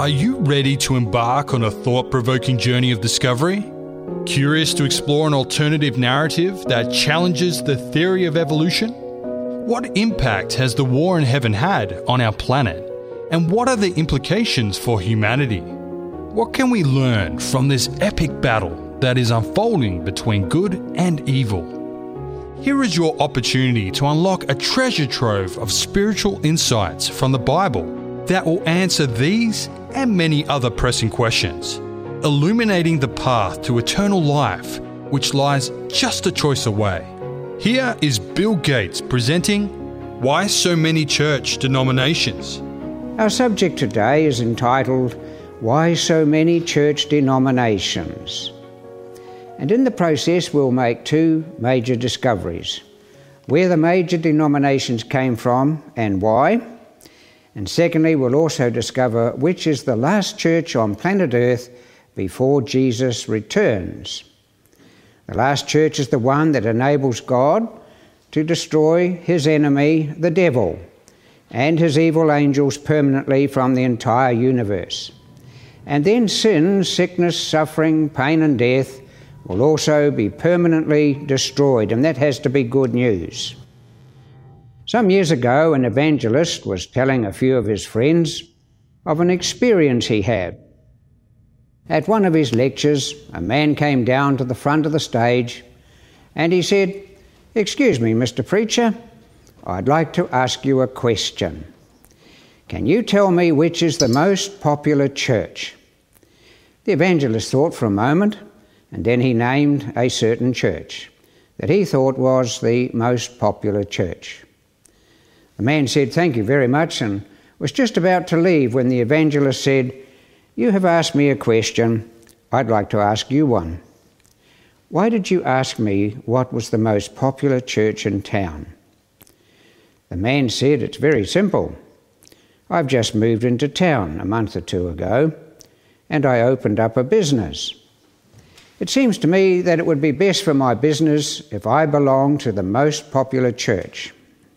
Are you ready to embark on a thought-provoking journey of discovery? Curious to explore an alternative narrative that challenges the theory of evolution? What impact has the war in heaven had on our planet? And what are the implications for humanity? What can we learn from this epic battle that is unfolding between good and evil? Here is your opportunity to unlock a treasure trove of spiritual insights from the Bible that will answer these and many other pressing questions, illuminating the path to eternal life, which lies just a choice away. Here is Bill Gates presenting Why So Many Church Denominations. Our subject today is entitled Why So Many Church Denominations? And in the process we'll make two major discoveries: where the major denominations came from and why. And secondly, we'll also discover which is the last church on planet Earth before Jesus returns. The last church is the one that enables God to destroy his enemy, the devil, and his evil angels permanently from the entire universe. And then sin, sickness, suffering, pain and death will also be permanently destroyed, and that has to be good news. Some years ago, an evangelist was telling a few of his friends of an experience he had. At one of his lectures, a man came down to the front of the stage and he said, "Excuse me, Mr. Preacher, I'd like to ask you a question. Can you tell me which is the most popular church?" The evangelist thought for a moment, and then he named a certain church that he thought was the most popular church. The man said, "Thank you very much," and was just about to leave when the evangelist said, "You have asked me a question. I'd like to ask you one. Why did you ask me what was the most popular church in town?" The man said, "It's very simple. I've just moved into town a month or two ago, and I opened up a business. It seems to me that it would be best for my business if I belonged to the most popular church."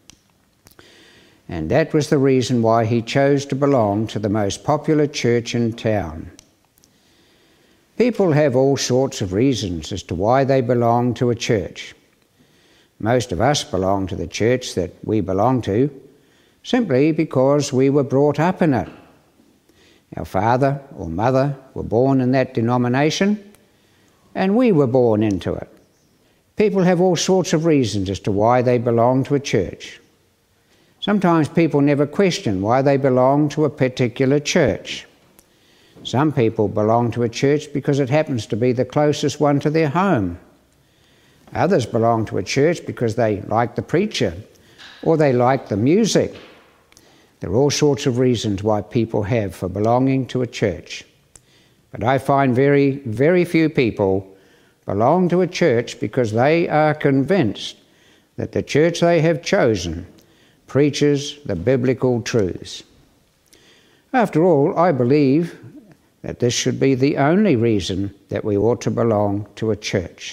And that was the reason why he chose to belong to the most popular church in town. People have all sorts of reasons as to why they belong to a church. Most of us belong to the church that we belong to simply because we were brought up in it. Our father or mother were born in that denomination, and we were born into it. People have all sorts of reasons as to why they belong to a church. Sometimes people never question why they belong to a particular church. Some people belong to a church because it happens to be the closest one to their home. Others belong to a church because they like the preacher or they like the music. There are all sorts of reasons why people have for belonging to a church. But I find very, very few people belong to a church because they are convinced that the church they have chosen preaches the biblical truths. After all, I believe that this should be the only reason that we ought to belong to a church.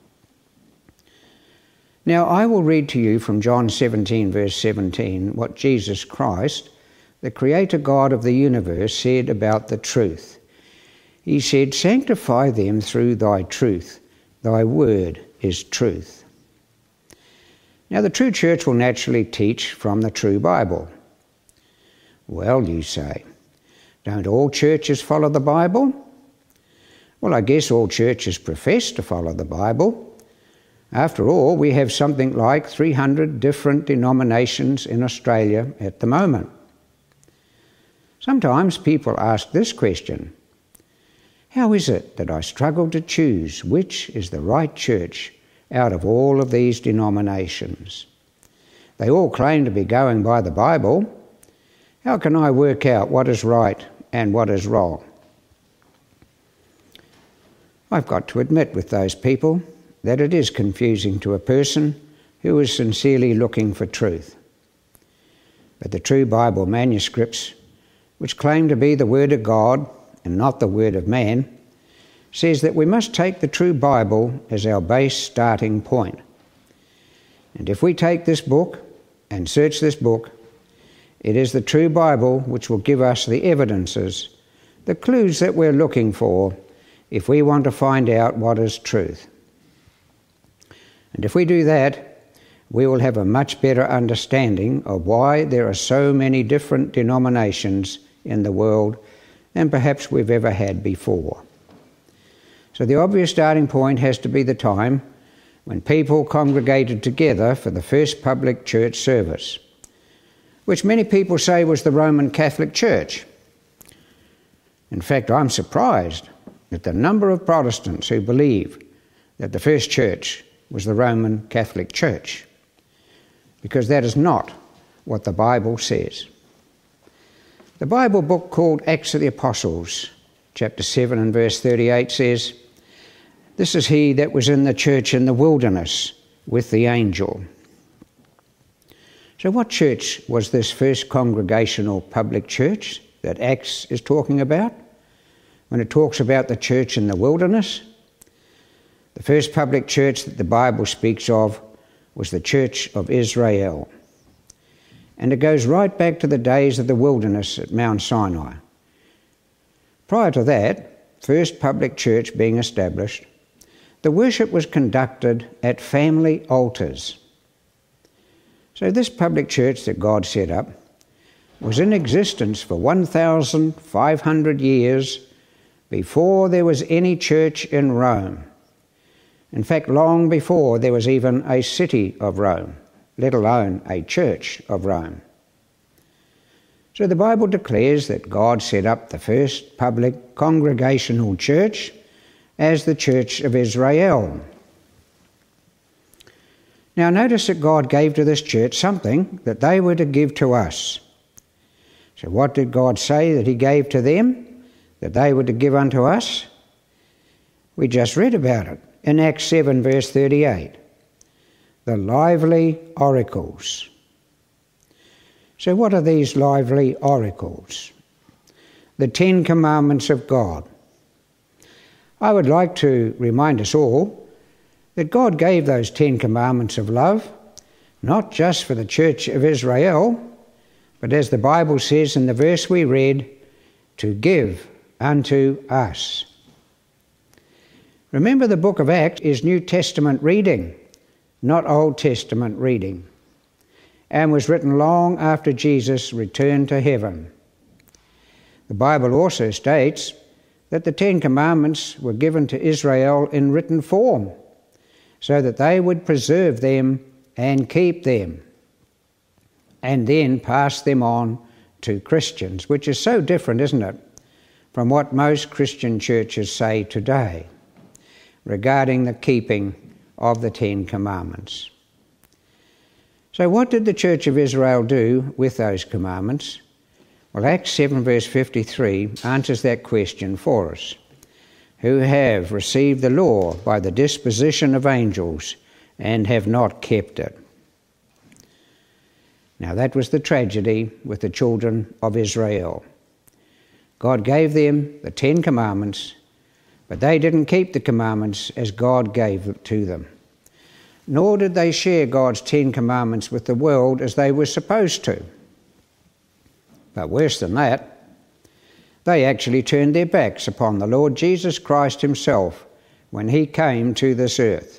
Now, I will read to you from John 17, verse 17, what Jesus Christ, the Creator God of the universe, said about the truth. He said, "Sanctify them through thy truth. Thy word is truth." Now, the true church will naturally teach from the true Bible. Well, you say, don't all churches follow the Bible? Well, I guess all churches profess to follow the Bible. After all, we have something like 300 different denominations in Australia at the moment. Sometimes people ask this question: how is it that I struggle to choose which is the right church out of all of these denominations? They all claim to be going by the Bible. How can I work out what is right and what is wrong? I've got to admit with those people that it is confusing to a person who is sincerely looking for truth. But the true Bible manuscripts, which claim to be the Word of God and not the Word of man, says that we must take the true Bible as our base starting point. And if we take this book and search this book, it is the true Bible which will give us the evidences the clues that we're looking for if we want to find out what is truth. And if we do that, we will have a much better understanding of why there are so many different denominations in the world than perhaps we've ever had before. So the obvious starting point has to be the time when people congregated together for the first public church service, which many people say was the Roman Catholic Church. In fact, I'm surprised at the number of Protestants who believe that the first church was the Roman Catholic Church, because that is not what the Bible says. The Bible book called Acts of the Apostles, chapter 7 and verse 38 says, "This is he that was in the church in the wilderness with the angel." So what church was this first congregational public church that Acts is talking about when it talks about the church in the wilderness? The first public church that the Bible speaks of was the Church of Israel. And it goes right back to the days of the wilderness at Mount Sinai. Prior to that first public church being established, the worship was conducted at family altars. So this public church that God set up was in existence for 1,500 years before there was any church in Rome. In fact, long before there was even a city of Rome, let alone a church of Rome. So the Bible declares that God set up the first public congregational church as the Church of Israel. Now notice that God gave to this church something that they were to give to us. So what did God say that he gave to them, that they were to give unto us? We just read about it in Acts 7 verse 38. The lively oracles. So what are these lively oracles? The 10 Commandments of God. I would like to remind us all that God gave those 10 Commandments of love, not just for the Church of Israel, but as the Bible says in the verse we read, to give unto us. Remember, the book of Acts is New Testament reading, not Old Testament reading, and was written long after Jesus returned to heaven. The Bible also states that the 10 Commandments were given to Israel in written form, so that they would preserve them and keep them, and then pass them on to Christians, which is so different, isn't it, from what most Christian churches say today regarding the keeping of the 10 Commandments. So what did the Church of Israel do with those commandments? Well, Acts 7 verse 53 answers that question for us. Who have received the law by the disposition of angels and have not kept it. Now that was the tragedy with the children of Israel. God gave them the 10 Commandments, but they didn't keep the commandments as God gave it to them. Nor did they share God's 10 Commandments with the world as they were supposed to. But worse than that, they actually turned their backs upon the Lord Jesus Christ himself when he came to this earth.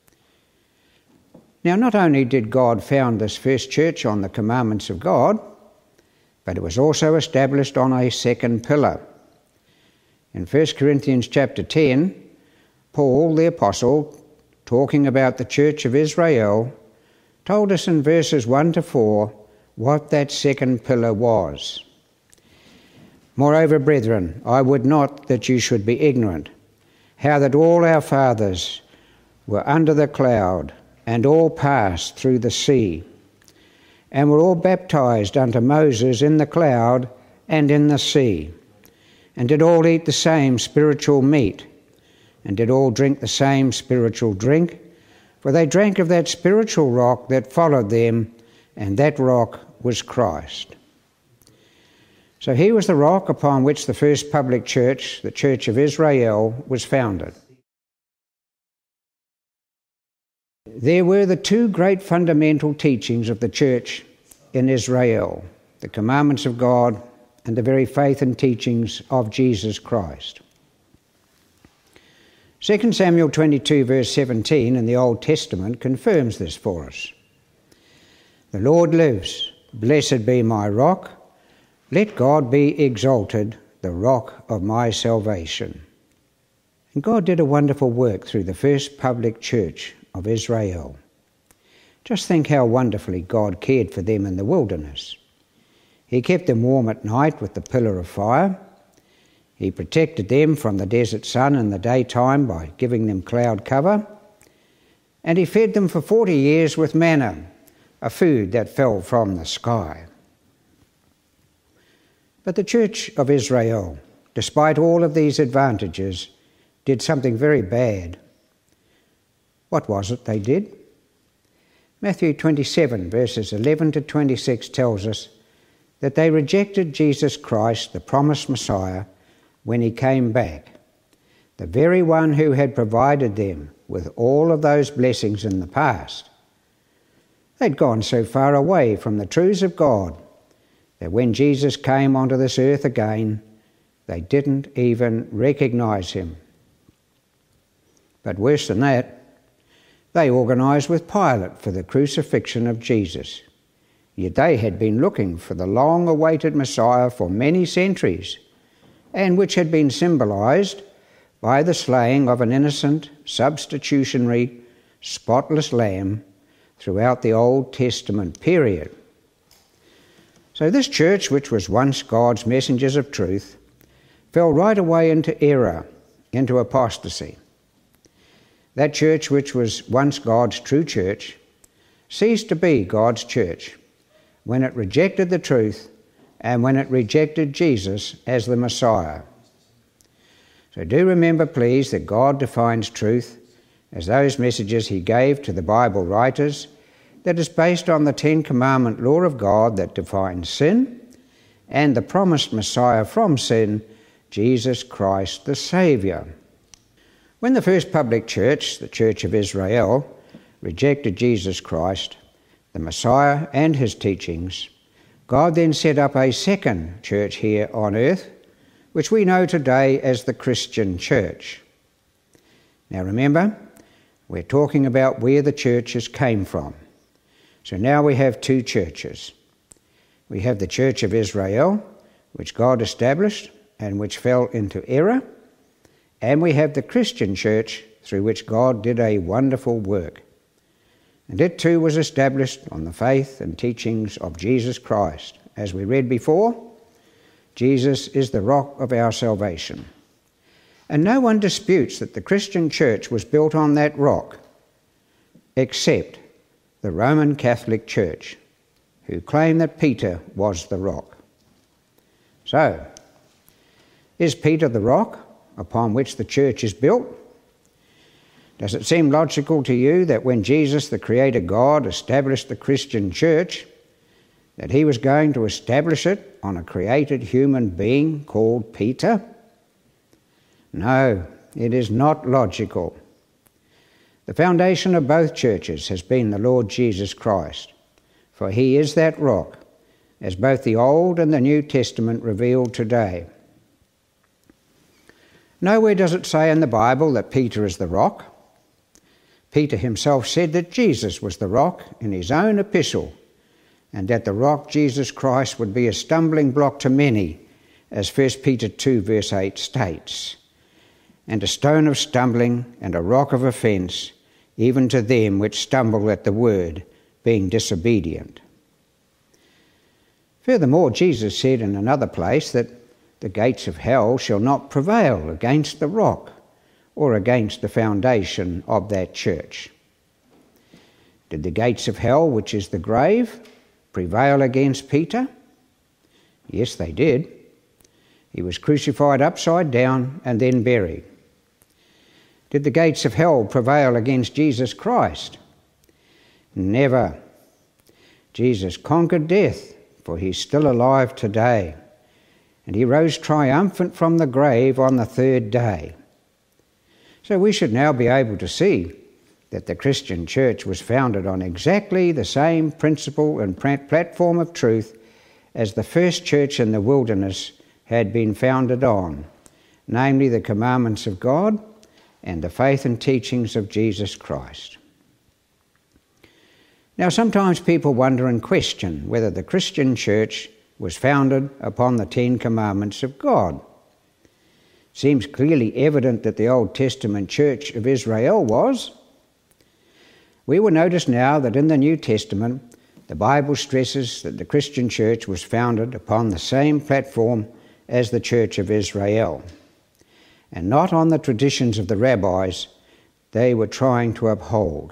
Now, not only did God found this first church on the commandments of God, but it was also established on a second pillar. In 1 Corinthians chapter 10, Paul the Apostle, talking about the Church of Israel, told us in verses 1 to 4 what that second pillar was. Moreover, brethren, I would not that you should be ignorant, how that all our fathers were under the cloud, and all passed through the sea, and were all baptized unto Moses in the cloud and in the sea, and did all eat the same spiritual meat, and did all drink the same spiritual drink, for they drank of that spiritual rock that followed them, and that rock was Christ. So he was the rock upon which the first public church, the Church of Israel, was founded. There were the two great fundamental teachings of the church in Israel, the commandments of God and the very faith and teachings of Jesus Christ. 2 Samuel 22 verse 17 in the Old Testament confirms this for us. The Lord lives, blessed be my rock, let God be exalted, the rock of my salvation. And God did a wonderful work through the first public church of Israel. Just think how wonderfully God cared for them in the wilderness. He kept them warm at night with the pillar of fire. He protected them from the desert sun in the daytime by giving them cloud cover. And he fed them for 40 years with manna, a food that fell from the sky. But the church of Israel, despite all of these advantages, did something very bad. What was it they did? Matthew 27 verses 11 to 26 tells us that they rejected Jesus Christ, the promised Messiah, when he came back, the very one who had provided them with all of those blessings in the past. They'd gone so far away from the truths of God that when Jesus came onto this earth again, they didn't even recognize him. But worse than that, they organised with Pilate for the crucifixion of Jesus. Yet they had been looking for the long-awaited Messiah for many centuries, and which had been symbolised by the slaying of an innocent, substitutionary, spotless lamb throughout the Old Testament period. So this church, which was once God's messengers of truth, fell right away into error, into apostasy. That church, which was once God's true church, ceased to be God's church when it rejected the truth and when it rejected Jesus as the Messiah. So do remember, please, that God defines truth as those messages he gave to the Bible writers that is based on the Ten Commandment law of God that defines sin and the promised Messiah from sin, Jesus Christ the Saviour. When the first public church, the Church of Israel, rejected Jesus Christ, the Messiah and his teachings, God then set up a second church here on earth, which we know today as the Christian church. Now remember, we're talking about where the churches came from. So now we have two churches. We have the Church of Israel, which God established and which fell into error, and we have the Christian church through which God did a wonderful work. And it too was established on the faith and teachings of Jesus Christ. As we read before, Jesus is the rock of our salvation. And no one disputes that the Christian church was built on that rock, except the Roman Catholic Church, who claim that Peter was the rock. So, is Peter the rock upon which the church is built? Does it seem logical to you that when Jesus, the Creator God, established the Christian church, that he was going to establish it on a created human being called Peter? No, it is not logical. The foundation of both churches has been the Lord Jesus Christ, for he is that rock, as both the Old and the New Testament reveal today. Nowhere does it say in the Bible that Peter is the rock. Peter himself said that Jesus was the rock in his own epistle, and that the rock, Jesus Christ, would be a stumbling block to many, as 1 Peter 2 verse 8 states, and a stone of stumbling and a rock of offence, even to them which stumble at the word, being disobedient. Furthermore, Jesus said in another place that the gates of hell shall not prevail against the rock or against the foundation of that church. Did the gates of hell, which is the grave, prevail against Peter? Yes, they did. He was crucified upside down and then buried. Did the gates of hell prevail against Jesus Christ? Never. Jesus conquered death, for he's still alive today, and he rose triumphant from the grave on the third day. So we should now be able to see that the Christian church was founded on exactly the same principle and platform of truth as the first church in the wilderness had been founded on, namely the commandments of God and the faith and teachings of Jesus Christ. Now, sometimes people wonder and question whether the Christian church was founded upon the 10 Commandments of God. It seems clearly evident that the Old Testament Church of Israel was. We will notice now that in the New Testament, the Bible stresses that the Christian church was founded upon the same platform as the Church of Israel, and not on the traditions of the rabbis they were trying to uphold.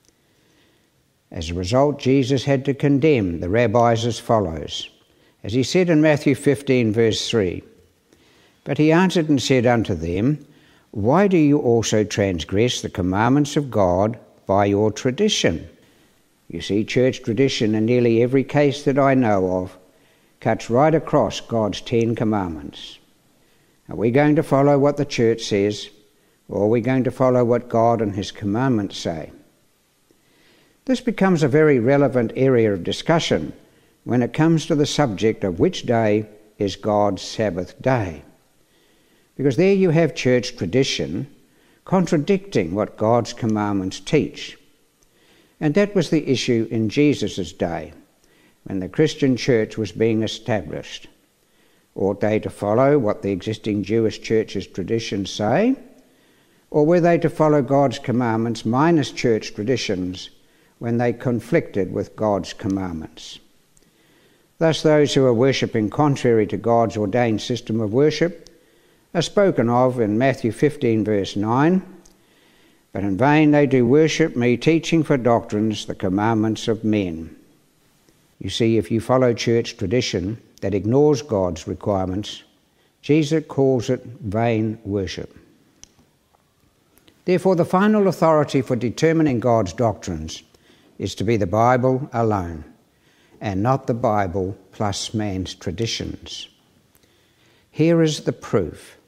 As a result, Jesus had to condemn the rabbis as follows, as he said in Matthew 15, verse 3, "But he answered and said unto them, Why do you also transgress the commandments of God by your tradition?" You see, church tradition in nearly every case that I know of cuts right across God's 10 Commandments. Are we going to follow what the church says, or are we going to follow what God and his commandments say? This becomes a very relevant area of discussion when it comes to the subject of which day is God's Sabbath day. Because there you have church tradition contradicting what God's commandments teach. And that was the issue in Jesus' day, when the Christian church was being established. Ought they to follow what the existing Jewish church's traditions say, or were they to follow God's commandments minus church traditions when they conflicted with God's commandments? Thus those who are worshipping contrary to God's ordained system of worship are spoken of in Matthew 15 verse 9, "But in vain they do worship me, teaching for doctrines the commandments of men." You see, if you follow church tradition that ignores God's requirements, Jesus calls it vain worship. Therefore, the final authority for determining God's doctrines is to be the Bible alone, and not the Bible plus man's traditions. Here is the proof.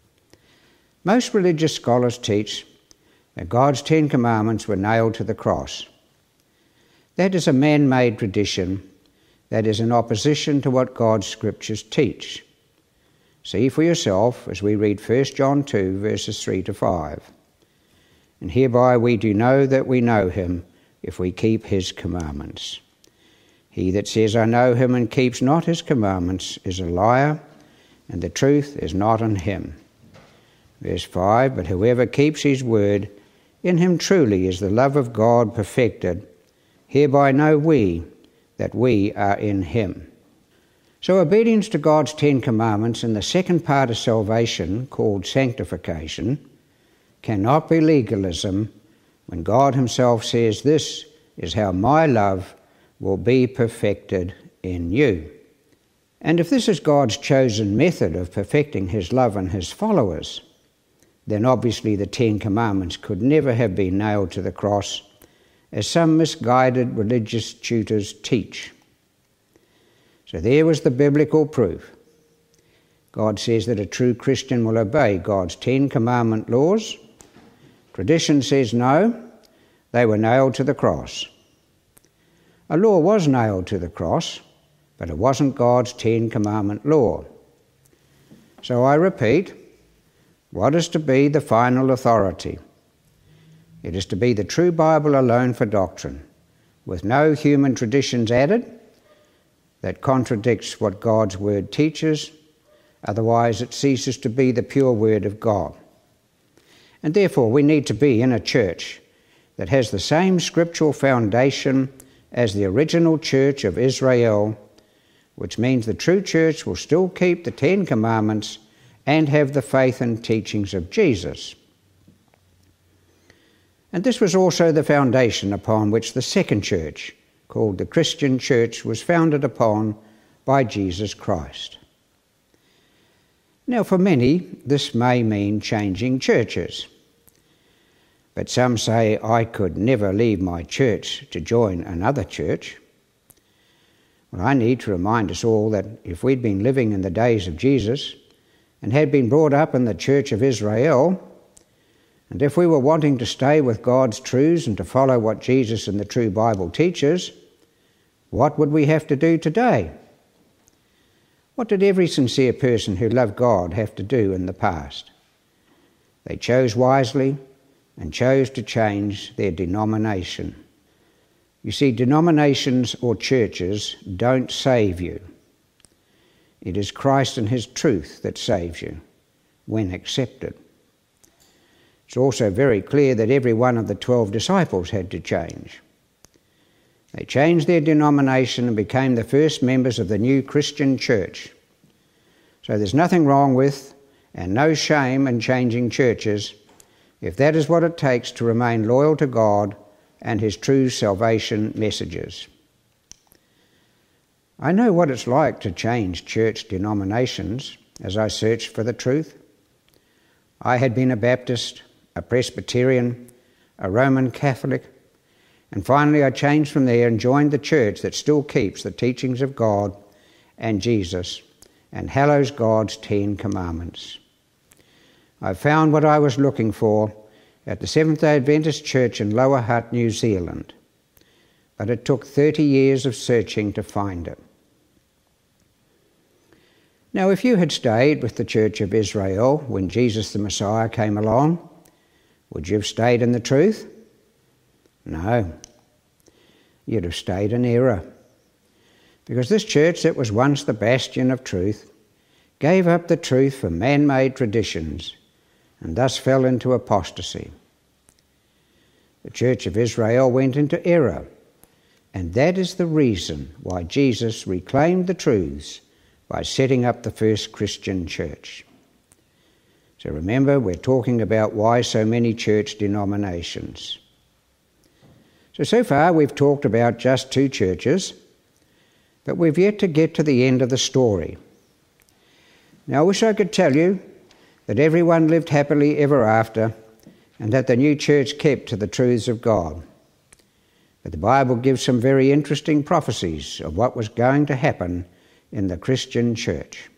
Most religious scholars teach that God's 10 Commandments were nailed to the cross. That is a man-made tradition that is in opposition to what God's scriptures teach. See for yourself as we read 1 John 2, verses 3 to 5. "And hereby we do know that we know him, if we keep his commandments. He that says, I know him, and keeps not his commandments, is a liar, and the truth is not in him." Verse 5, "But whoever keeps his word, in him truly is the love of God perfected. Hereby know we that we are in him." So obedience to God's 10 Commandments in the second part of salvation, called sanctification, cannot be legalism when God himself says, "This is how my love will be perfected in you." And if this is God's chosen method of perfecting his love in his followers, then obviously the 10 Commandments could never have been nailed to the cross, as some misguided religious tutors teach. So there was the biblical proof. God says that a true Christian will obey God's 10 commandment laws. Tradition says no, they were nailed to the cross. A law was nailed to the cross, but it wasn't God's 10 commandment law. So I repeat, what is to be the final authority? It is to be the true Bible alone for doctrine, with no human traditions added that contradicts what God's word teaches, otherwise it ceases to be the pure word of God. And therefore we need to be in a church that has the same scriptural foundation as the original church of Israel, which means the true church will still keep the 10 Commandments and have the faith and teachings of Jesus. And this was also the foundation upon which the second church, called the Christian church, was founded upon by Jesus Christ. Now, for many, this may mean changing churches. But some say, I could never leave my church to join another church. Well, I need to remind us all that if we'd been living in the days of Jesus and had been brought up in the Church of Israel, and if we were wanting to stay with God's truths and to follow what Jesus and the true Bible teaches, what would we have to do today? What did every sincere person who loved God have to do in the past? They chose wisely and chose to change their denomination. You see, denominations or churches don't save you. It is Christ and his truth that saves you when accepted. It's also very clear that every one of the 12 disciples had to change. They changed their denomination and became the first members of the new Christian church. So there's nothing wrong with and no shame in changing churches if that is what it takes to remain loyal to God and his true salvation messages. I know what it's like to change church denominations as I searched for the truth. I had been a Baptist, a Presbyterian, a Roman Catholic, and finally I changed from there and joined the church that still keeps the teachings of God and Jesus and hallows God's 10 Commandments. I found what I was looking for at the Seventh-day Adventist Church in Lower Hutt, New Zealand, but it took 30 years of searching to find it. Now, if you had stayed with the Church of Israel when Jesus the Messiah came along, would you have stayed in the truth? No. You'd have stayed in error. Because this church that was once the bastion of truth gave up the truth for man-made traditions and thus fell into apostasy. The Church of Israel went into error, and that is the reason why Jesus reclaimed the truths by setting up the first Christian church. So remember, we're talking about why so many church denominations. So far we've talked about just 2 churches, but we've yet to get to the end of the story. Now I wish I could tell you that everyone lived happily ever after and that the new church kept to the truths of God. But the Bible gives some very interesting prophecies of what was going to happen in the Christian church.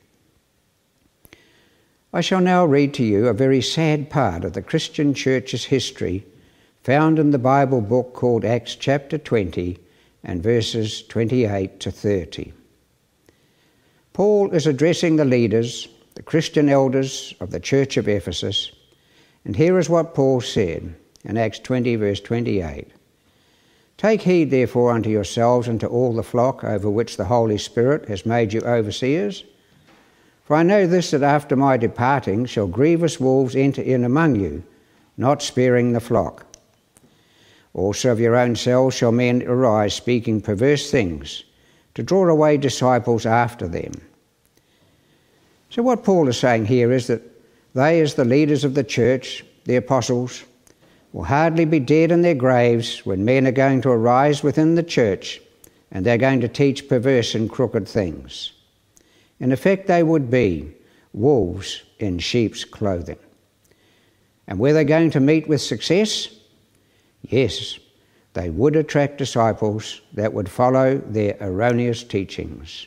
I shall now read to you a very sad part of the Christian church's history found in the Bible book called Acts chapter 20 and verses 28 to 30. Paul is addressing the leaders, the Christian elders of the church of Ephesus, and here is what Paul said in Acts 20 verse 28. Take heed therefore unto yourselves and to all the flock over which the Holy Spirit has made you overseers. For I know this, that after my departing shall grievous wolves enter in among you, not sparing the flock. Also of your own selves shall men arise, speaking perverse things, to draw away disciples after them. So what Paul is saying here is that they, as the leaders of the church, the apostles, will hardly be dead in their graves when men are going to arise within the church and they're going to teach perverse and crooked things. In effect, they would be wolves in sheep's clothing. And were they going to meet with success? Yes, they would attract disciples that would follow their erroneous teachings.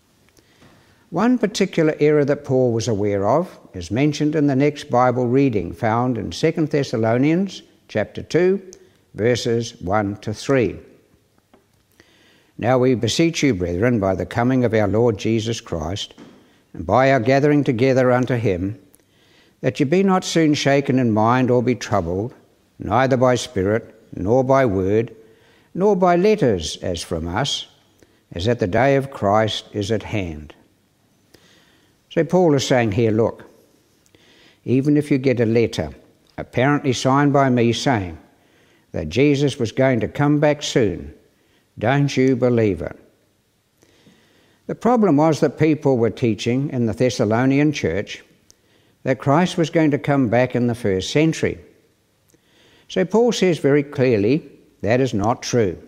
One particular error that Paul was aware of is mentioned in the next Bible reading found in 2 Thessalonians chapter 2, verses 1 to 3. Now we beseech you, brethren, by the coming of our Lord Jesus Christ, and by our gathering together unto him, that ye be not soon shaken in mind or be troubled, neither by spirit, nor by word, nor by letters as from us, as that the day of Christ is at hand. So Paul is saying here, look, even if you get a letter apparently signed by me saying that Jesus was going to come back soon, don't you believe it. The problem was that people were teaching in the Thessalonian church that Christ was going to come back in the first century. So Paul says very clearly that is not true.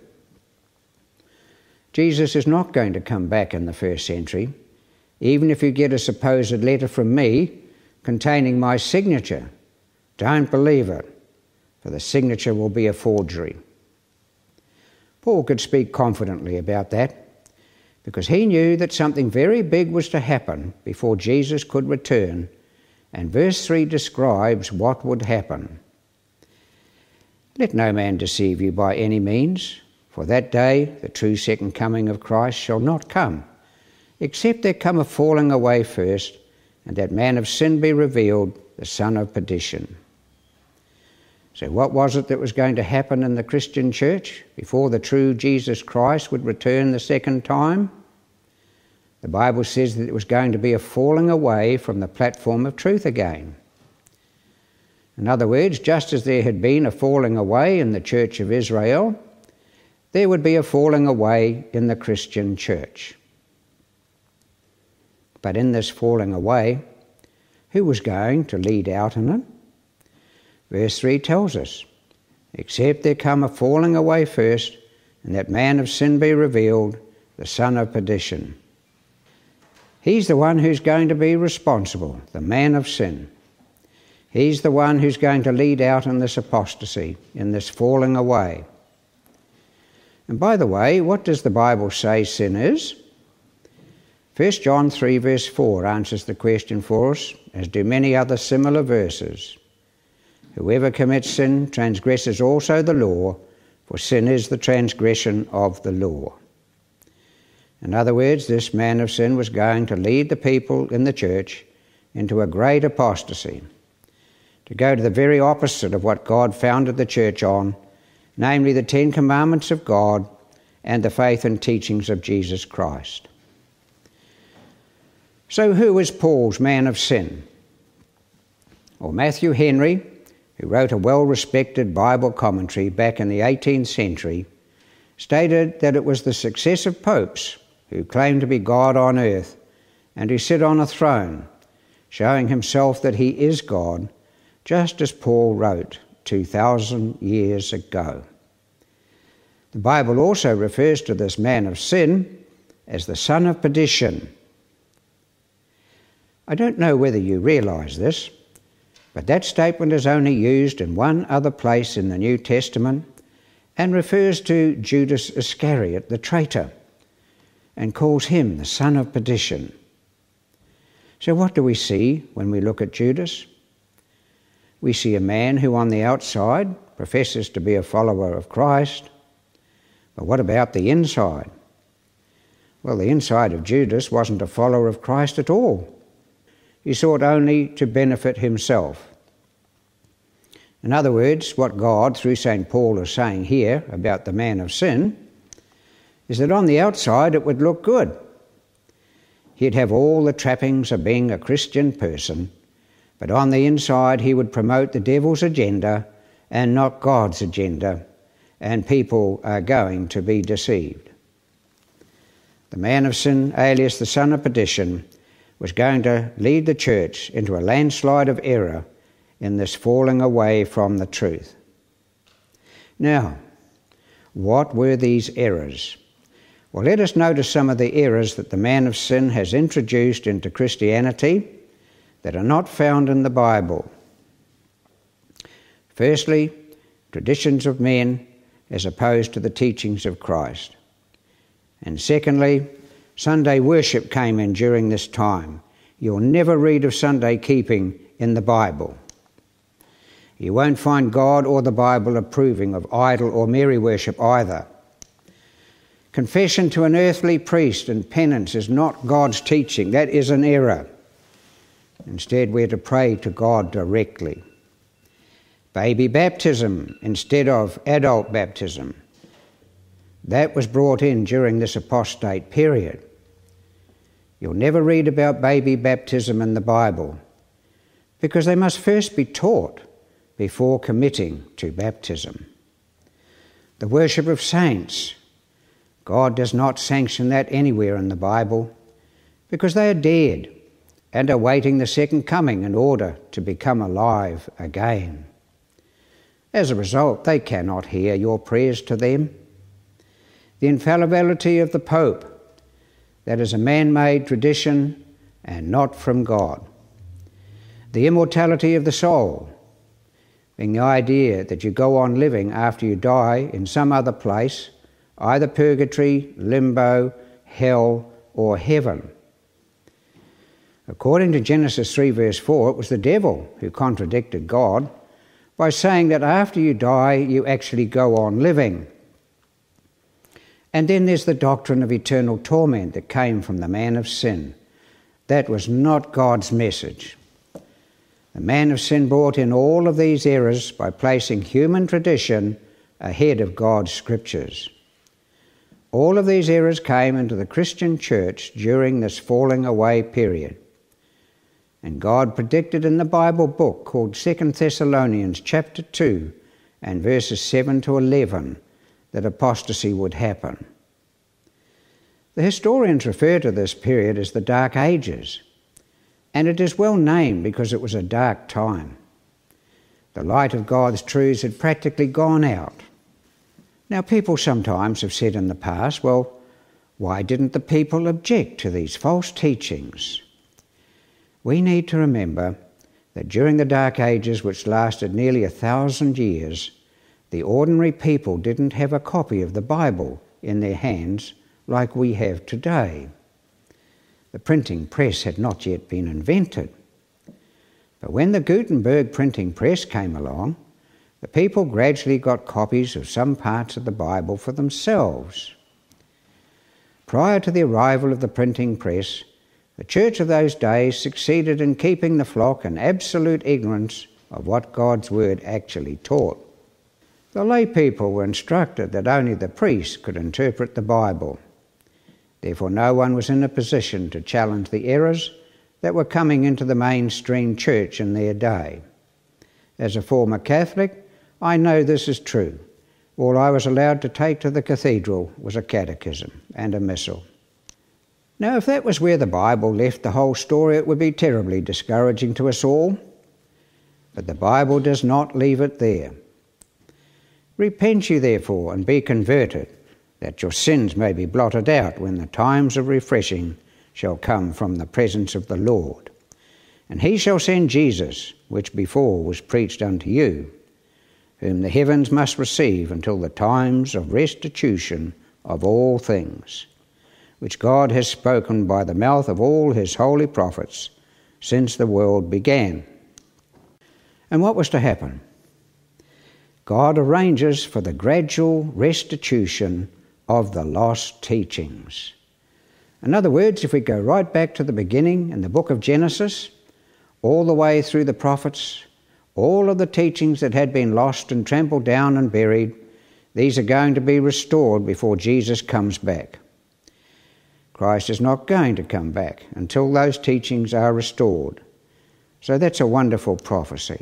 Jesus is not going to come back in the first century, even if you get a supposed letter from me containing my signature. Don't believe it, for the signature will be a forgery. Paul could speak confidently about that because he knew that something very big was to happen before Jesus could return, and verse 3 describes what would happen. Let no man deceive you by any means, for that day, the true second coming of Christ, shall not come except there come a falling away first, and that man of sin be revealed, the son of perdition. So what was it that was going to happen in the Christian church before the true Jesus Christ would return the second time? The Bible says that it was going to be a falling away from the platform of truth again. In other words, just as there had been a falling away in the church of Israel, there would be a falling away in the Christian church. But in this falling away, who was going to lead out in it? Verse 3 tells us, except there come a falling away first, and that man of sin be revealed, the son of perdition. He's the one who's going to be responsible, the man of sin. He's the one who's going to lead out in this apostasy, in this falling away. And by the way, what does the Bible say sin is? 1 John 3 verse 4 answers the question for us, as do many other similar verses. Whoever commits sin transgresses also the law, for sin is the transgression of the law. In other words, this man of sin was going to lead the people in the church into a great apostasy, to go to the very opposite of what God founded the church on, namely the 10 Commandments of God and the faith and teachings of Jesus Christ. So who is Paul's man of sin? Well, Matthew Henry, who wrote a well-respected Bible commentary back in the 18th century, stated that it was the successive popes who claimed to be God on earth and who sit on a throne, showing himself that he is God, just as Paul wrote 2,000 years ago. The Bible also refers to this man of sin as the son of perdition. I don't know whether you realise this, but that statement is only used in one other place in the New Testament and refers to Judas Iscariot, the traitor, and calls him the son of perdition. So what do we see when we look at Judas? We see a man who on the outside professes to be a follower of Christ, but what about the inside? Well, the inside of Judas wasn't a follower of Christ at all. He sought only to benefit himself. In other words, what God, through St. Paul, is saying here about the man of sin is that on the outside it would look good. He'd have all the trappings of being a Christian person, but on the inside he would promote the devil's agenda and not God's agenda, and people are going to be deceived. The man of sin, alias the son of perdition, was going to lead the church into a landslide of error in this falling away from the truth. Now, what were these errors? Well, let us notice some of the errors that the man of sin has introduced into Christianity that are not found in the Bible. Firstly, traditions of men as opposed to the teachings of Christ. And secondly, Sunday worship came in during this time. You'll never read of Sunday keeping in the Bible. You won't find God or the Bible approving of idol or Mary worship either. Confession to an earthly priest and penance is not God's teaching. That is an error. Instead, we're to pray to God directly. Baby baptism instead of adult baptism. That was brought in during this apostate period. You'll never read about baby baptism in the Bible because they must first be taught before committing to baptism. The worship of saints. God does not sanction that anywhere in the Bible because they are dead and are waiting the second coming in order to become alive again. As a result, they cannot hear your prayers to them. The infallibility of the Pope. That is a man-made tradition and not from God. The immortality of the soul, being the idea that you go on living after you die in some other place, either purgatory, limbo, hell, or heaven. According to Genesis 3 verse 4, it was the devil who contradicted God by saying that after you die, you actually go on living. And then there's the doctrine of eternal torment that came from the man of sin. That was not God's message. The man of sin brought in all of these errors by placing human tradition ahead of God's scriptures. All of these errors came into the Christian church during this falling away period. And God predicted in the Bible book called 2 Thessalonians chapter 2 and verses 7 to 11 that apostasy would happen. The historians refer to this period as the Dark Ages, and it is well named because it was a dark time. The light of God's truths had practically gone out. Now, people sometimes have said in the past, well, why didn't the people object to these false teachings? We need to remember that during the Dark Ages, which lasted nearly 1,000 years, the ordinary people didn't have a copy of the Bible in their hands like we have today. The printing press had not yet been invented. But when the Gutenberg printing press came along, the people gradually got copies of some parts of the Bible for themselves. Prior to the arrival of the printing press, the church of those days succeeded in keeping the flock in absolute ignorance of what God's word actually taught. The lay people were instructed that only the priests could interpret the Bible. Therefore, no one was in a position to challenge the errors that were coming into the mainstream church in their day. As a former Catholic, I know this is true. All I was allowed to take to the cathedral was a catechism and a missal. Now, if that was where the Bible left the whole story, it would be terribly discouraging to us all. But the Bible does not leave it there. Repent ye therefore and be converted, that your sins may be blotted out when the times of refreshing shall come from the presence of the Lord. And he shall send Jesus, which before was preached unto you, whom the heavens must receive until the times of restitution of all things, which God has spoken by the mouth of all his holy prophets since the world began. And what was to happen? God arranges for the gradual restitution of the lost teachings. In other words, if we go right back to the beginning in the book of Genesis, all the way through the prophets, all of the teachings that had been lost and trampled down and buried, these are going to be restored before Jesus comes back. Christ is not going to come back until those teachings are restored. So that's a wonderful prophecy.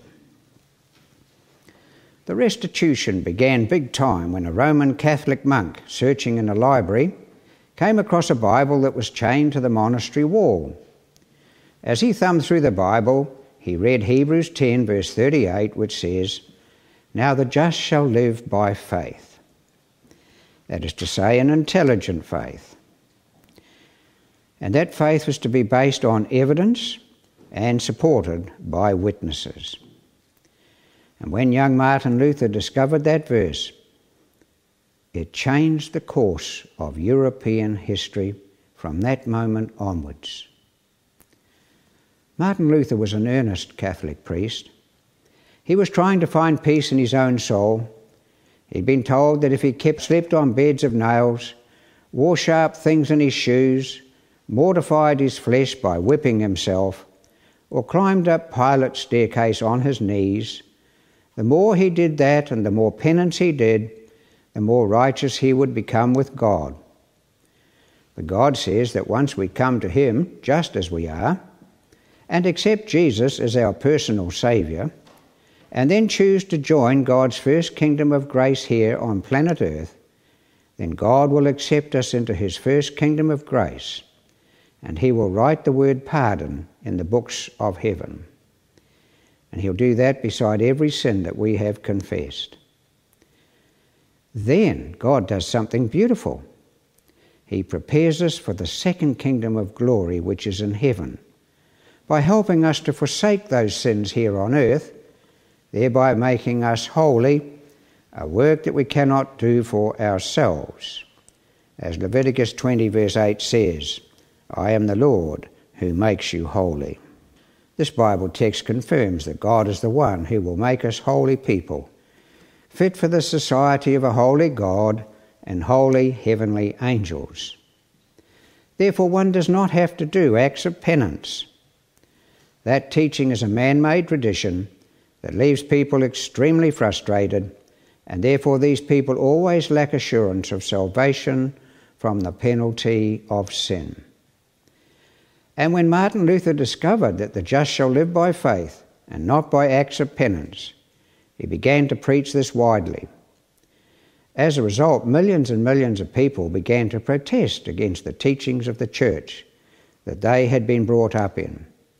The restitution began big time when a Roman Catholic monk searching in a library came across a Bible that was chained to the monastery wall. As he thumbed through the Bible, he read Hebrews 10 verse 38, which says, "Now the just shall live by faith." That is to say, an intelligent faith. And that faith was to be based on evidence and supported by witnesses. And when young Martin Luther discovered that verse, it changed the course of European history from that moment onwards. Martin Luther was an earnest Catholic priest. He was trying to find peace in his own soul. He'd been told that if he slept on beds of nails, wore sharp things in his shoes, mortified his flesh by whipping himself, or climbed up Pilate's staircase on his knees, the more he did that and the more penance he did, the more righteous he would become with God. But God says that once we come to him just as we are, and accept Jesus as our personal Saviour, and then choose to join God's first kingdom of grace here on planet Earth, then God will accept us into his first kingdom of grace, and he will write the word pardon in the books of heaven. And he'll do that beside every sin that we have confessed. Then God does something beautiful. He prepares us for the second kingdom of glory which is in heaven, by helping us to forsake those sins here on earth, thereby making us holy, a work that we cannot do for ourselves. As Leviticus 20 verse 8 says, "I am the Lord who makes you holy." This Bible text confirms that God is the one who will make us holy people, fit for the society of a holy God and holy heavenly angels. Therefore, one does not have to do acts of penance. That teaching is a man-made tradition that leaves people extremely frustrated, and therefore these people always lack assurance of salvation from the penalty of sin. And when Martin Luther discovered that the just shall live by faith and not by acts of penance, he began to preach this widely. As a result, millions and millions of people began to protest against the teachings of the church that they had been brought up in.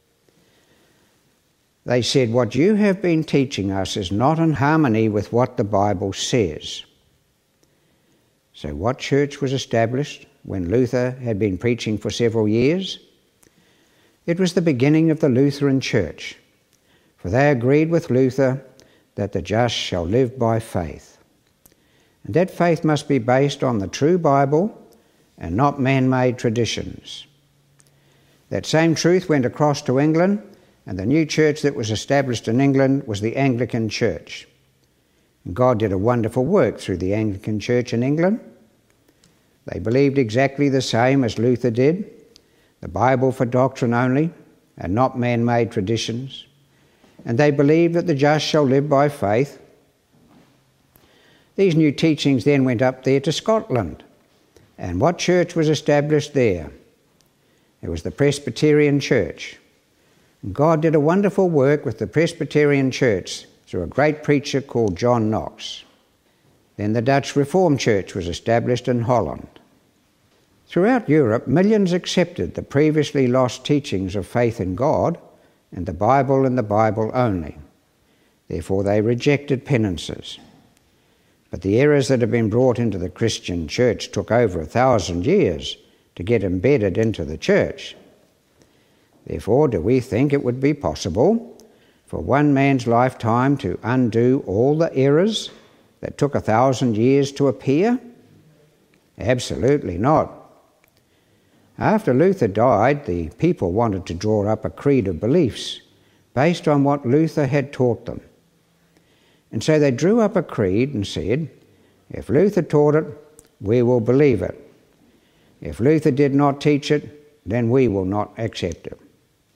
They said, "What you have been teaching us is not in harmony with what the Bible says." So what church was established when Luther had been preaching for several years? It was the beginning of the Lutheran Church, for they agreed with Luther that the just shall live by faith. And that faith must be based on the true Bible and not man-made traditions. That same truth went across to England, and the new church that was established in England was the Anglican Church. And God did a wonderful work through the Anglican Church in England. They believed exactly the same as Luther did, the Bible for doctrine only, and not man-made traditions. And they believed that the just shall live by faith. These new teachings then went up there to Scotland. And what church was established there? It was the Presbyterian Church. And God did a wonderful work with the Presbyterian Church through a great preacher called John Knox. Then the Dutch Reformed Church was established in Holland. Throughout Europe, millions accepted the previously lost teachings of faith in God and the Bible only. Therefore, they rejected penances. But the errors that have been brought into the Christian church took over 1,000 years to get embedded into the church. Therefore, do we think it would be possible for one man's lifetime to undo all the errors that took 1,000 years to appear? Absolutely not. After Luther died, the people wanted to draw up a creed of beliefs based on what Luther had taught them. And so they drew up a creed and said, if Luther taught it, we will believe it. If Luther did not teach it, then we will not accept it.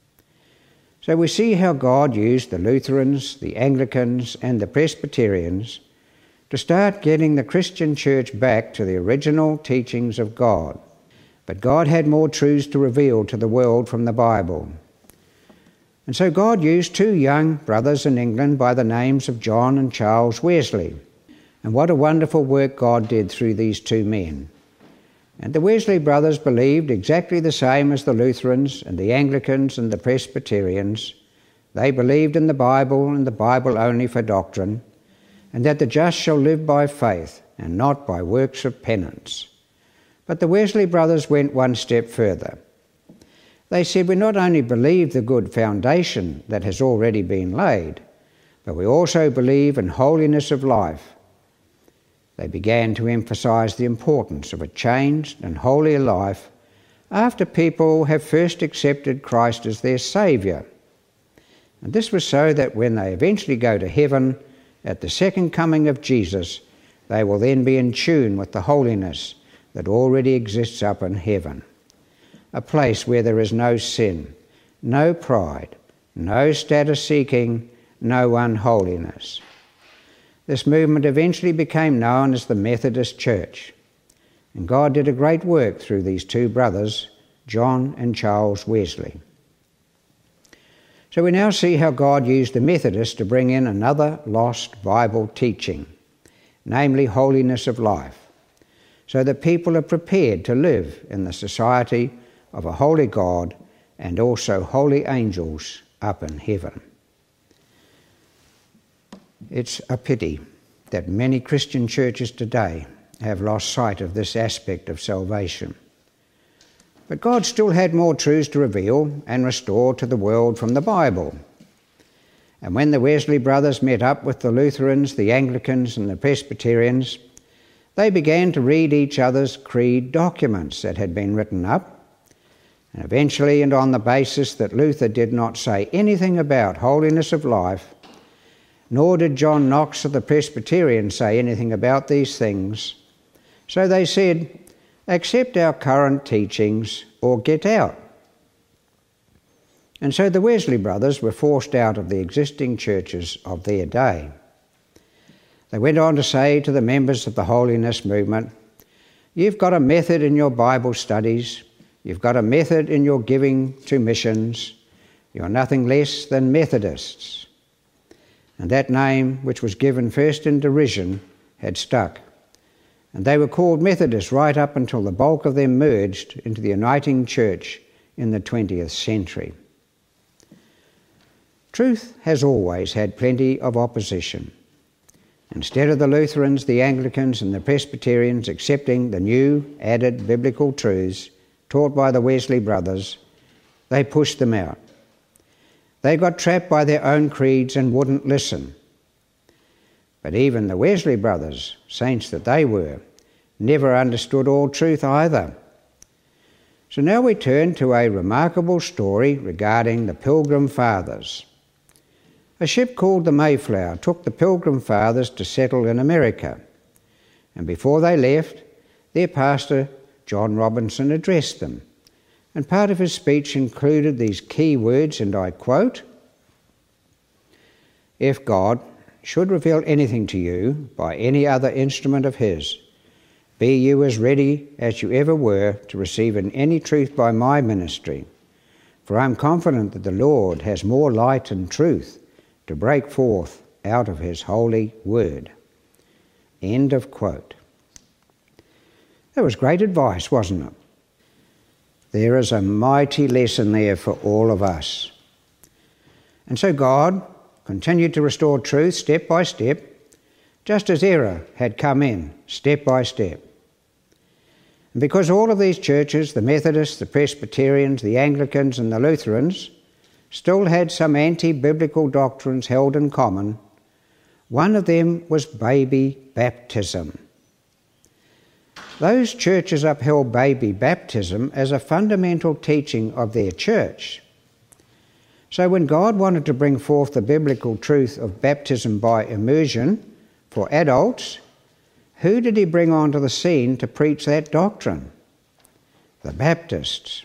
So we see how God used the Lutherans, the Anglicans, and the Presbyterians to start getting the Christian church back to the original teachings of God. But God had more truths to reveal to the world from the Bible. And so God used two young brothers in England by the names of John and Charles Wesley. And what a wonderful work God did through these two men. And the Wesley brothers believed exactly the same as the Lutherans and the Anglicans and the Presbyterians. They believed in the Bible and the Bible only for doctrine, and that the just shall live by faith and not by works of penance. But the Wesley brothers went one step further. They said, we not only believe the good foundation that has already been laid, but we also believe in holiness of life. They began to emphasize the importance of a changed and holier life after people have first accepted Christ as their Saviour. And this was so that when they eventually go to heaven at the second coming of Jesus, they will then be in tune with the holiness that already exists up in heaven. A place where there is no sin, no pride, no status seeking, no unholiness. This movement eventually became known as the Methodist Church. And God did a great work through these two brothers, John and Charles Wesley. So we now see how God used the Methodists to bring in another lost Bible teaching, namely holiness of life, so that people are prepared to live in the society of a holy God and also holy angels up in heaven. It's a pity that many Christian churches today have lost sight of this aspect of salvation. But God still had more truths to reveal and restore to the world from the Bible. And when the Wesley brothers met up with the Lutherans, the Anglicans, and the Presbyterians, they began to read each other's creed documents that had been written up. And eventually, and on the basis that Luther did not say anything about holiness of life, nor did John Knox of the Presbyterians say anything about these things, So they said, accept our current teachings or get out. And so the Wesley brothers were forced out of the existing churches of their day. They went on to say to the members of the Holiness movement, you've got a method in your Bible studies, you've got a method in your giving to missions, you're nothing less than Methodists. And that name, which was given first in derision, had stuck. And they were called Methodists right up until the bulk of them merged into the uniting church in the 20th century. Truth has always had plenty of opposition. Instead of the Lutherans, the Anglicans and the Presbyterians accepting the new added biblical truths taught by the Wesley brothers, they pushed them out. They got trapped by their own creeds and wouldn't listen. But even the Wesley brothers, saints that they were, never understood all truth either. So now we turn to a remarkable story regarding the Pilgrim Fathers. A ship called the Mayflower took the Pilgrim Fathers to settle in America, and before they left, their pastor, John Robinson, addressed them, and part of his speech included these key words, and I quote, "If God should reveal anything to you by any other instrument of his, be you as ready as you ever were to receive in any truth by my ministry, for I am confident that the Lord has more light and truth to break forth out of his holy word." End of quote. That was great advice, wasn't it? There is a mighty lesson there for all of us. And so God continued to restore truth step by step, just as error had come in step by step. And because all of these churches, the Methodists, the Presbyterians, the Anglicans and the Lutherans, still had some anti-biblical doctrines held in common, one of them was baby baptism. Those churches upheld baby baptism as a fundamental teaching of their church. So when God wanted to bring forth the biblical truth of baptism by immersion for adults, who did he bring onto the scene to preach that doctrine? The Baptists.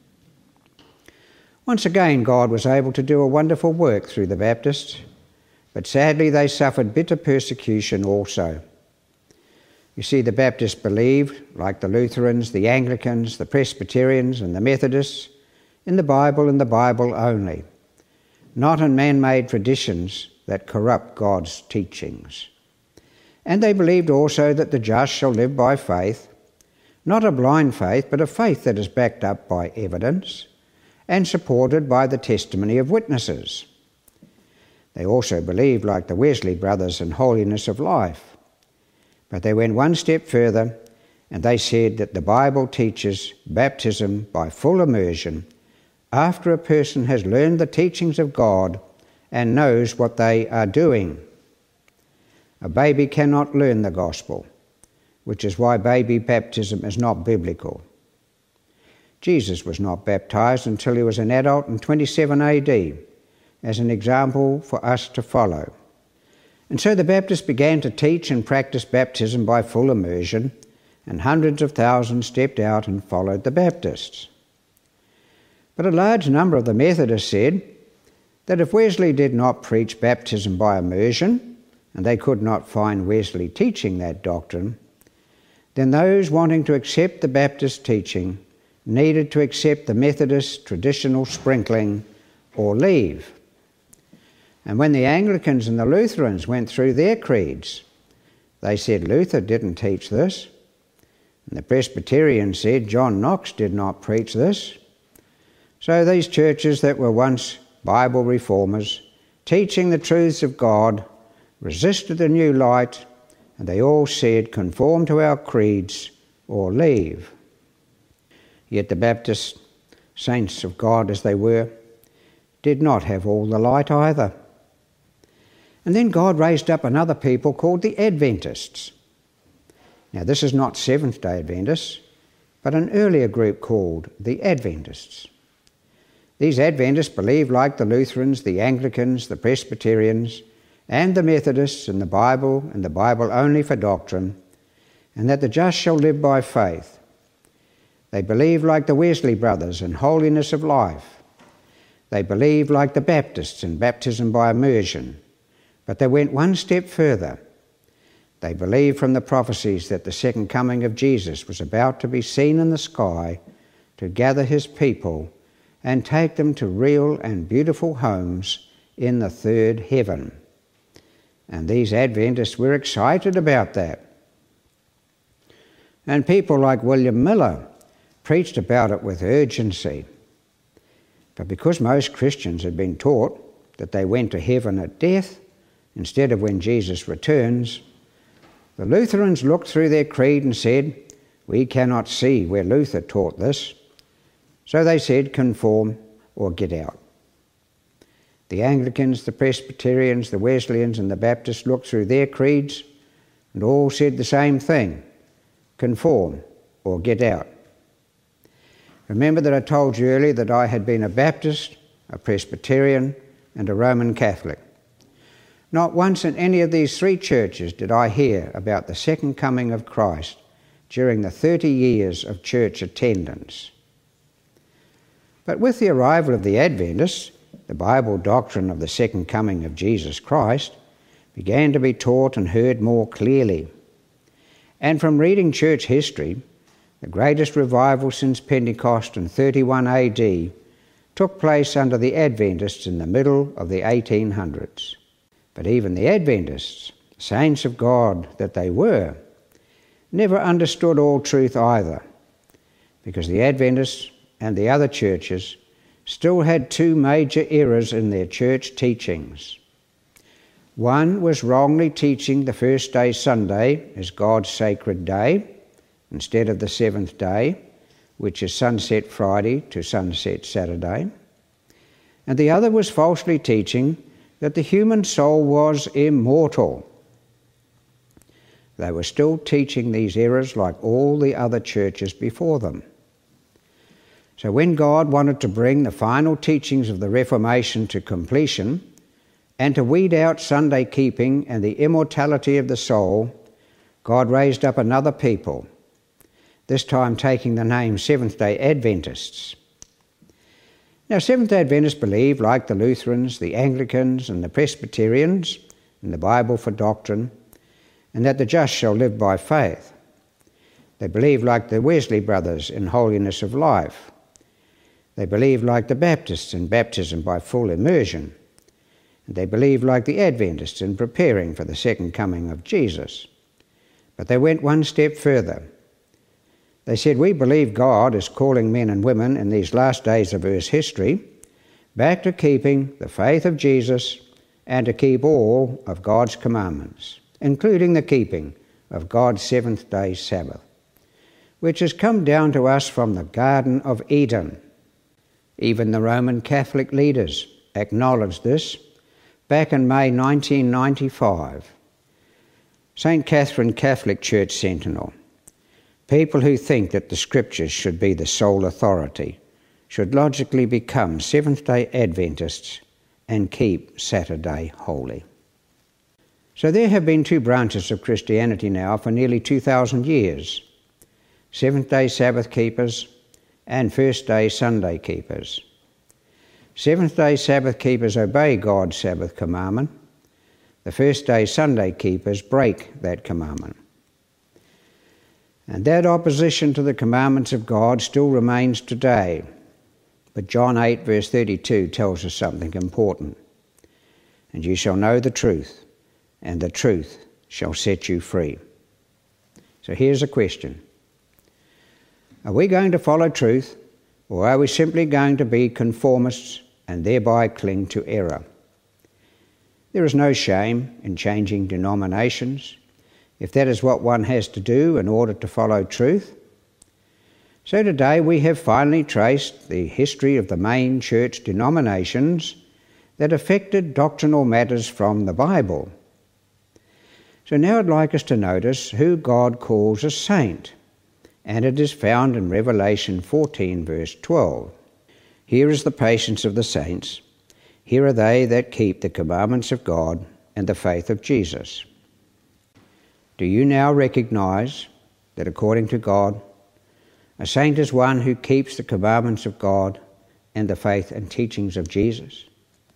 Once again, God was able to do a wonderful work through the Baptists, but sadly they suffered bitter persecution also. You see, the Baptists believed, like the Lutherans, the Anglicans, the Presbyterians and the Methodists, in the Bible and the Bible only, not in man-made traditions that corrupt God's teachings. And they believed also that the just shall live by faith, not a blind faith, but a faith that is backed up by evidence and supported by the testimony of witnesses. They also believed, like the Wesley brothers, in holiness of life. But they went one step further, and they said that the Bible teaches baptism by full immersion after a person has learned the teachings of God and knows what they are doing. A baby cannot learn the gospel, which is why baby baptism is not biblical. Jesus was not baptized until he was an adult in 27 AD, as an example for us to follow. And so the Baptists began to teach and practice baptism by full immersion, and hundreds of thousands stepped out and followed the Baptists. But a large number of the Methodists said that if Wesley did not preach baptism by immersion, and they could not find Wesley teaching that doctrine, then those wanting to accept the Baptist teaching needed to accept the Methodist traditional sprinkling or leave. And when the Anglicans and the Lutherans went through their creeds, they said Luther didn't teach this. And the Presbyterians said John Knox did not preach this. So these churches that were once Bible reformers, teaching the truths of God, resisted the new light, and they all said, conform to our creeds or leave. Yet the Baptist saints of God as they were did not have all the light either. And then God raised up another people called the Adventists. Now this is not Seventh-day Adventists, but an earlier group called the Adventists. These Adventists believed, like the Lutherans, the Anglicans, the Presbyterians, and the Methodists, in the Bible and the Bible only for doctrine, and that the just shall live by faith. They believe like the Wesley brothers in holiness of life. They believe like the Baptists in baptism by immersion, but they went one step further. They believed from the prophecies that the second coming of Jesus was about to be seen in the sky to gather his people and take them to real and beautiful homes in the third heaven. And these Adventists were excited about that. And people like William Miller preached about it with urgency. But because most Christians had been taught that they went to heaven at death instead of when Jesus returns, the Lutherans looked through their creed and said, "We cannot see where Luther taught this." So they said, "Conform or get out." The Anglicans, the Presbyterians, the Wesleyans and the Baptists looked through their creeds and all said the same thing: conform or get out. Remember that I told you earlier that I had been a Baptist, a Presbyterian and a Roman Catholic. Not once in any of these three churches did I hear about the second coming of Christ during the 30 years of church attendance. But with the arrival of the Adventists, the Bible doctrine of the second coming of Jesus Christ began to be taught and heard more clearly. And from reading church history, the greatest revival since Pentecost in 31 AD took place under the Adventists in the middle of the 1800s. But even the Adventists, saints of God that they were, never understood all truth either, because the Adventists and the other churches still had two major errors in their church teachings. One was wrongly teaching the first day Sunday as God's sacred day instead of the seventh day, which is sunset Friday to sunset Saturday. And the other was falsely teaching that the human soul was immortal. They were still teaching these errors like all the other churches before them. So when God wanted to bring the final teachings of the Reformation to completion and to weed out Sunday keeping and the immortality of the soul, God raised up another people, this time taking the name Seventh-day Adventists. Now, Seventh-day Adventists believe, like the Lutherans, the Anglicans and the Presbyterians, in the Bible for doctrine, and that the just shall live by faith. They believe, like the Wesley brothers, in holiness of life. They believe, like the Baptists, in baptism by full immersion. And they believe, like the Adventists, in preparing for the second coming of Jesus. But they went one step further. They said, "We believe God is calling men and women in these last days of Earth's history back to keeping the faith of Jesus and to keep all of God's commandments, including the keeping of God's seventh-day Sabbath, which has come down to us from the Garden of Eden." Even the Roman Catholic leaders acknowledged this back in May 1995. St. Catherine Catholic Church Sentinel. People who think that the Scriptures should be the sole authority should logically become Seventh-day Adventists and keep Saturday holy. So there have been two branches of Christianity now for nearly 2,000 years: Seventh-day Sabbath keepers and first-day Sunday keepers. Seventh-day Sabbath keepers obey God's Sabbath commandment. The first-day Sunday keepers break that commandment. And that opposition to the commandments of God still remains today. But John 8 verse 32 tells us something important. "And you shall know the truth, and the truth shall set you free." So here's a question. Are we going to follow truth, or are we simply going to be conformists and thereby cling to error? There is no shame in changing denominations, if that is what one has to do in order to follow truth. So today we have finally traced the history of the main church denominations that affected doctrinal matters from the Bible. So now I'd like us to notice who God calls a saint, and it is found in Revelation 14 verse 12. "Here is the patience of the saints. Here are they that keep the commandments of God and the faith of Jesus." Do you now recognize that according to God, a saint is one who keeps the commandments of God and the faith and teachings of Jesus.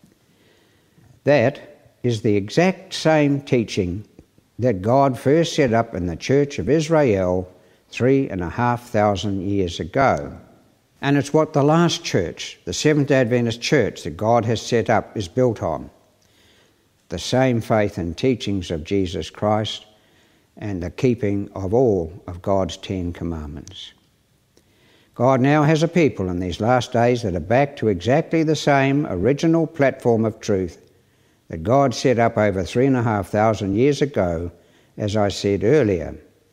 That is the exact same teaching that God first set up in the Church of Israel 3,500 years ago. And it's what the last church, the Seventh-day Adventist Church that God has set up, is built on. The same faith and teachings of Jesus Christ and the keeping of all of God's 10 commandments. God now has a people in these last days that are back to exactly the same original platform of truth that God set up over 3,500 years ago, as I said earlier.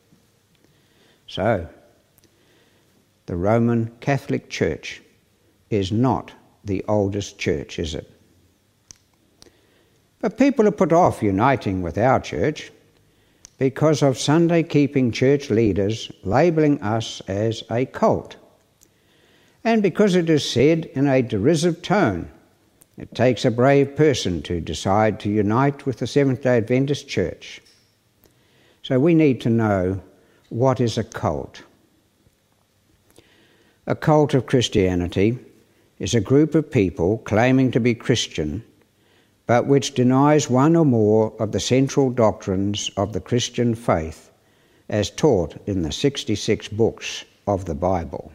So, the Roman Catholic Church is not the oldest church, is it? But people are put off uniting with our church because of Sunday-keeping church leaders labelling us as a cult. And because it is said in a derisive tone, it takes a brave person to decide to unite with the Seventh-day Adventist Church. So we need to know, what is a cult? A cult of Christianity is a group of people claiming to be Christian, but which denies one or more of the central doctrines of the Christian faith as taught in the 66 books of the Bible.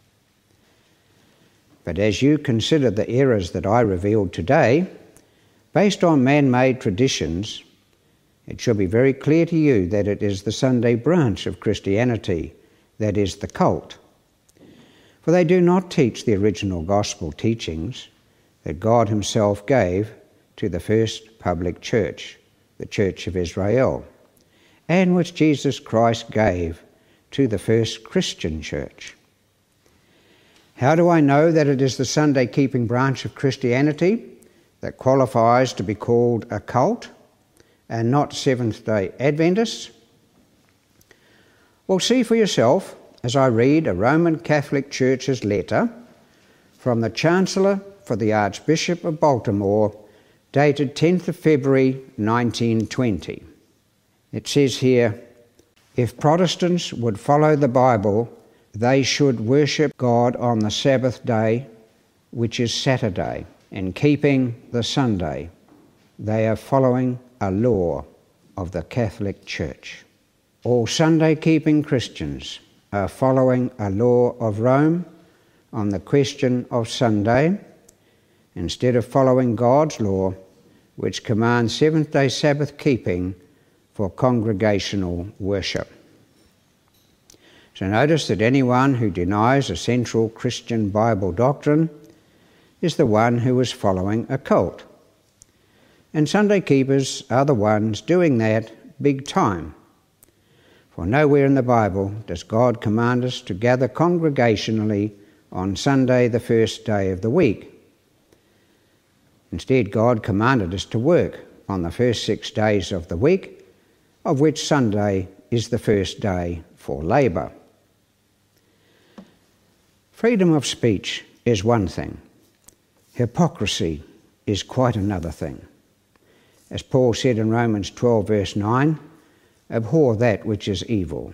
But as you consider the errors that I revealed today, based on man-made traditions, it should be very clear to you that it is the Sunday branch of Christianity that is the cult. For they do not teach the original gospel teachings that God himself gave to the first public church, the Church of Israel, and which Jesus Christ gave to the first Christian church. How do I know that it is the Sunday-keeping branch of Christianity that qualifies to be called a cult and not Seventh-day Adventists? Well, see for yourself as I read a Roman Catholic Church's letter from the Chancellor for the Archbishop of Baltimore, dated 10th of February 1920. It says here, if Protestants would follow the Bible, they should worship God on the Sabbath day, which is Saturday, and keeping the Sunday. They are following a law of the Catholic Church. All Sunday-keeping Christians are following a law of Rome on the question of Sunday, instead of following God's law, which commands seventh-day Sabbath keeping for congregational worship. So notice that anyone who denies a central Christian Bible doctrine is the one who is following a cult. And Sunday keepers are the ones doing that big time. For nowhere in the Bible does God command us to gather congregationally on Sunday, the first day of the week. Instead, God commanded us to work on the first 6 days of the week, of which Sunday is the first day for labour. Freedom of speech is one thing. Hypocrisy is quite another thing. As Paul said in Romans 12 verse 9, abhor that which is evil.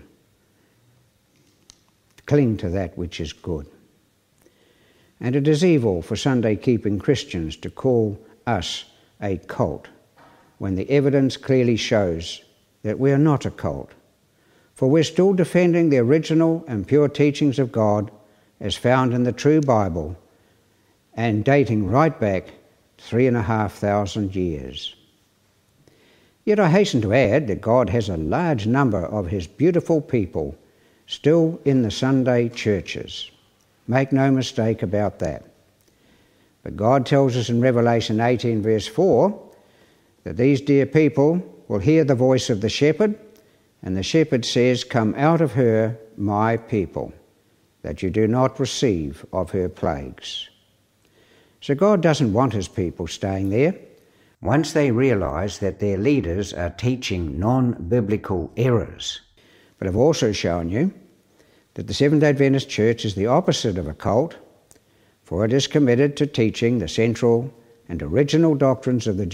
Cling to that which is good. And it is evil for Sunday-keeping Christians to call us a cult when the evidence clearly shows that we are not a cult. For we're still defending the original and pure teachings of God as found in the true Bible and dating right back 3,500 years. Yet I hasten to add that God has a large number of his beautiful people still in the Sunday churches. Make no mistake about that. But God tells us in Revelation 18 verse 4 that these dear people will hear the voice of the shepherd, and the shepherd says, come out of her, my people, that you do not receive of her plagues. So God doesn't want his people staying there. Once they realise that their leaders are teaching non-biblical errors. But I've also shown you that the Seventh-day Adventist Church is the opposite of a cult, for it is committed to teaching the central and original doctrines of the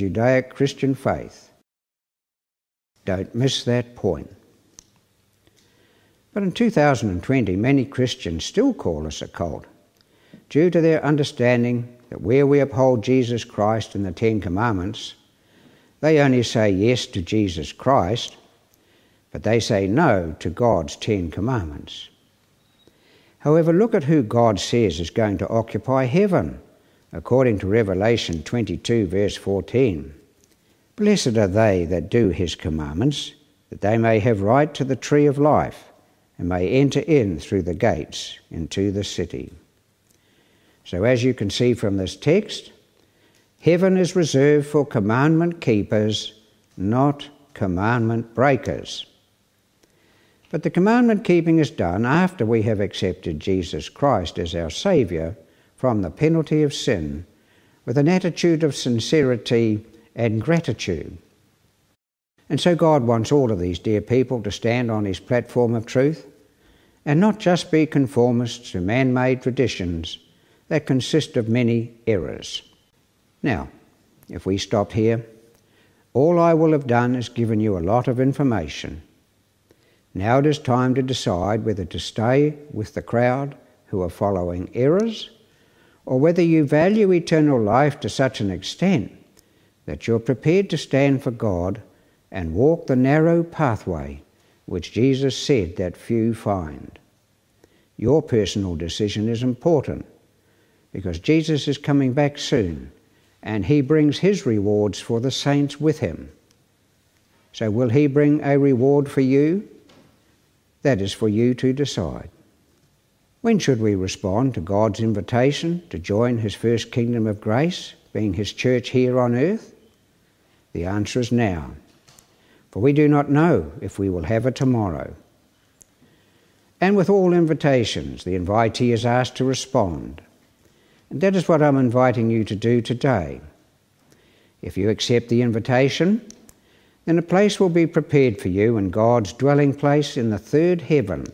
But in 2020, many Christians still call us a cult, due to their understanding that where we uphold Jesus Christ and the Ten Commandments, they only say yes to Jesus Christ, but they say no to God's Ten Commandments. However, look at who God says is going to occupy heaven, according to Revelation 22, verse 14. Blessed are they that do his commandments, that they may have right to the tree of life, and may enter in through the gates into the city. So as you can see from this text, heaven is reserved for commandment keepers, not commandment breakers. But the commandment keeping is done after we have accepted Jesus Christ as our Saviour from the penalty of sin, with an attitude of sincerity and gratitude. And so God wants all of these dear people to stand on his platform of truth and not just be conformists to man-made traditions that consist of many errors. Now, if we stopped here, all I will have done is given you a lot of information. Now it is time to decide whether to stay with the crowd who are following errors, or whether you value eternal life to such an extent that you're prepared to stand for God and walk the narrow pathway which Jesus said that few find. Your personal decision is important, because Jesus is coming back soon, and he brings his rewards for the saints with him. So will he bring a reward for you? That is for you to decide. When should we respond to God's invitation to join his first kingdom of grace, being his church here on earth? The answer is now, for we do not know if we will have it tomorrow. And with all invitations, the invitee is asked to respond. And that is what I'm inviting you to do today. If you accept the invitation, then a place will be prepared for you in God's dwelling place in the third heaven.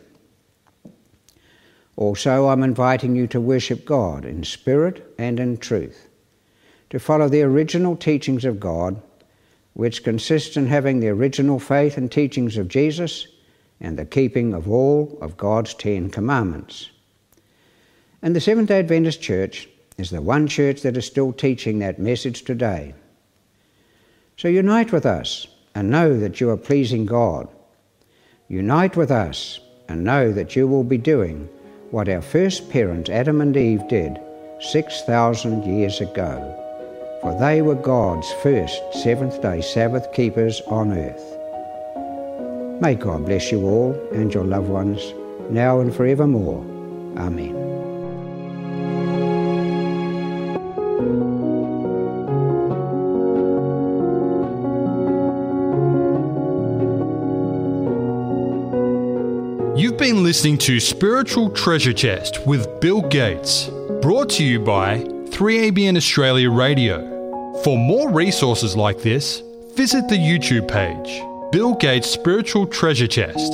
Also, I'm inviting you to worship God in spirit and in truth, to follow the original teachings of God, which consists in having the original faith and teachings of Jesus and the keeping of all of God's 10 Commandments. And the Seventh-day Adventist Church is the one church that is still teaching that message today. So unite with us and know that you are pleasing God. Unite with us and know that you will be doing what our first parents, Adam and Eve, did 6,000 years ago, for they were God's first seventh-day Sabbath keepers on earth. May God bless you all and your loved ones, now and forevermore. Amen. You've been listening to Spiritual Treasure Chest with Bill Gates, brought to you by 3ABN Australia Radio. For more resources like this, visit the YouTube page, Bill Gates Spiritual Treasure Chest.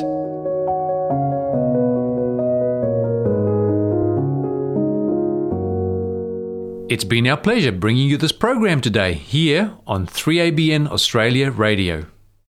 It's been our pleasure bringing you this program today here on 3ABN Australia Radio.